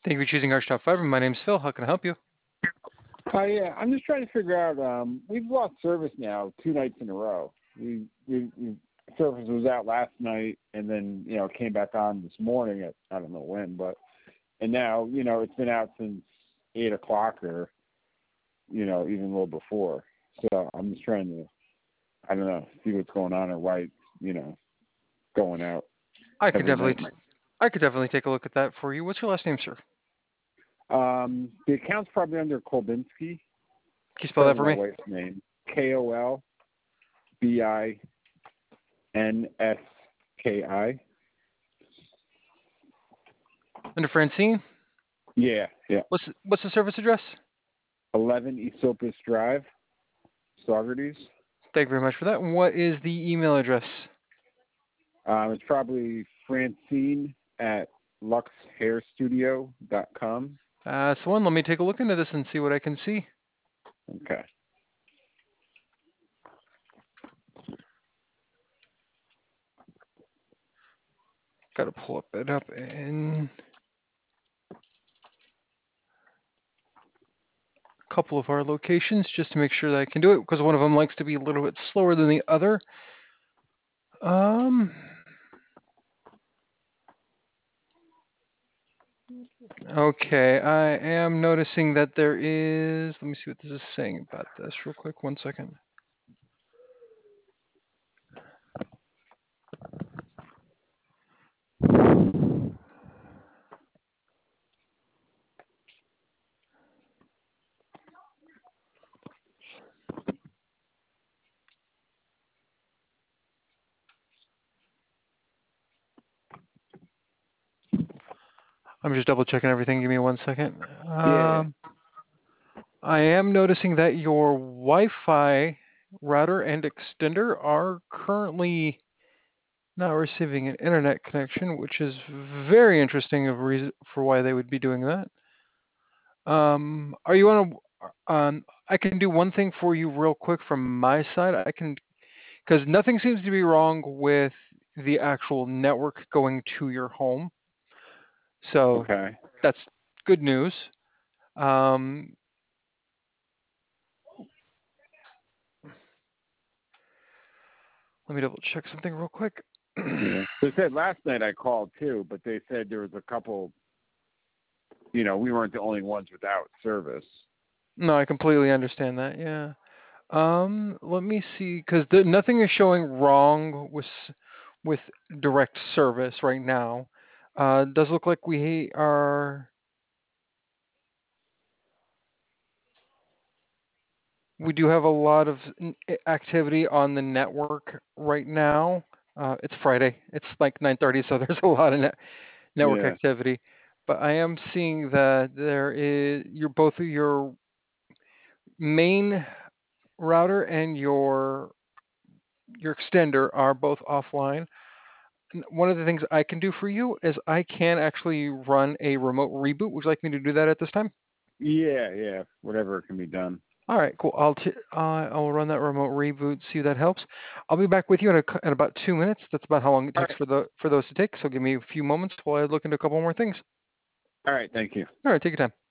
Thank you for choosing Arch Fiber. My name's Phil. How can I help you? Yeah, I'm just trying to figure out. We've lost service now 2 nights in a row. We service was out last night, and then it came back on this morning at I don't know when, and now it's been out since 8 o'clock or even a little before. So I'm just trying to I don't know see what's going on or why it's going out I could every definitely, night. I could definitely take a look at that for you. What's your last name, sir? The account's probably under Kolbinski. Can you spell that for My me? wife's name. KOLBINSKI. Under Francine? Yeah. What's the service address? 11 Esopus Drive, Saugerties. Thank you very much for that. And what is the email address? It's probably Francine at luxhairstudio.com. That's the one. Let me take a look into this and see what I can see. Okay. Got to pull it up in a couple of our locations just to make sure that I can do it because one of them likes to be a little bit slower than the other. Okay, I am noticing that there is, let me see what this is saying about this real quick. 1 second. I'm just double checking everything. Give me 1 second. Yeah. I am noticing that your Wi-Fi router and extender are currently not receiving an internet connection, which is very interesting of reason for why they would be doing that. Are you I can do one thing for you real quick from my side. Because nothing seems to be wrong with the actual network going to your home. So Okay. that's good news. Let me double check something real quick. Yeah. They said last night I called too, but they said there was a couple. We weren't the only ones without service. No, I completely understand that. Yeah. Let me see, because nothing is showing wrong with direct service right now. It does look like we do have a lot of activity on the network right now. It's Friday. It's like 9:30, so there's a lot of network Yeah. activity. But I am seeing that there is both of your main router and your extender are both offline. One of the things I can do for you is I can actually run a remote reboot. Would you like me to do that at this time? Yeah. Whatever can be done. All right, cool. I'll run that remote reboot. See if that helps. I'll be back with you in about 2 minutes. That's about how long it takes for those to take. So give me a few moments while I look into a couple more things. All right. Thank you. All right, take your time.